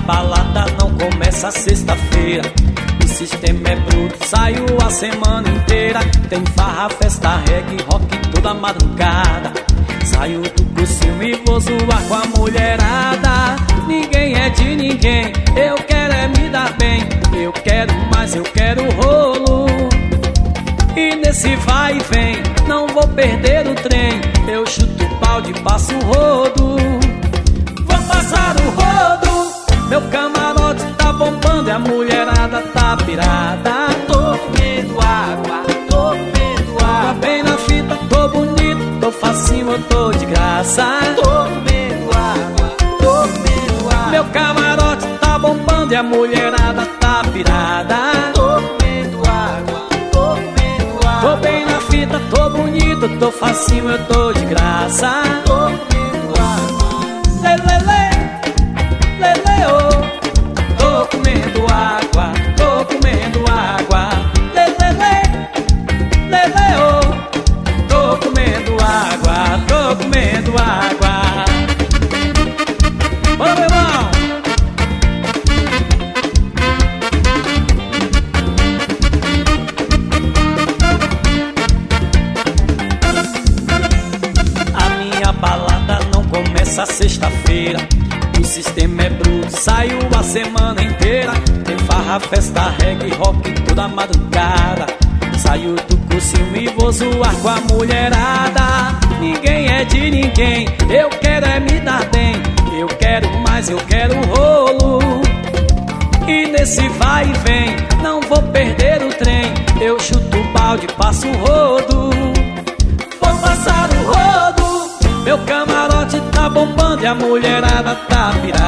balada não começa sexta-feira. O sistema é bruto, saio a semana inteira. Tem farra, festa, reggae, rock toda madrugada. Saio do cursinho e vou zoar com a mulherada. Ninguém é de ninguém, eu quero é me dar bem. Eu quero mais, eu quero rolo. E nesse vai e vem, não vou perder o trem. Eu chuto o balde, passo o rodo. Vou passar o rodo, meu camarote tá bombando e a mulherada tá pirada. Tô comendo água, tô comendo água. Tô bem na fita, tô bonito, tô facinho, eu tô de graça. Tô comendo água, tô comendo água. Meu camarote tá bombando e a mulherada tá pirada. Tô comendo água, tô comendo água. Tô bem na fita, tô bonito, tô facinho, eu tô de graça. Tô comendo água. Lelele, lele, oh. Tô comendo água, tô comendo água. Lelele, lele, oh. Tô comendo água, tô comendo água. Bora, meu irmão! A minha balada não começa sexta-feira. O sistema é bruto, saio a semana inteira. Tem farra, festa, reggae, rock toda madrugada. Saio do cursinho e vou zoar com a mulherada. Ninguém é de ninguém, eu quero é me dar bem. Eu quero mais, eu quero rolo. E nesse vai e vem, não vou perder o trem. Eu chuto o balde, passo o rodo. Vou passar o rodo, meu camarote tá bombando e a mulherada tá pirada.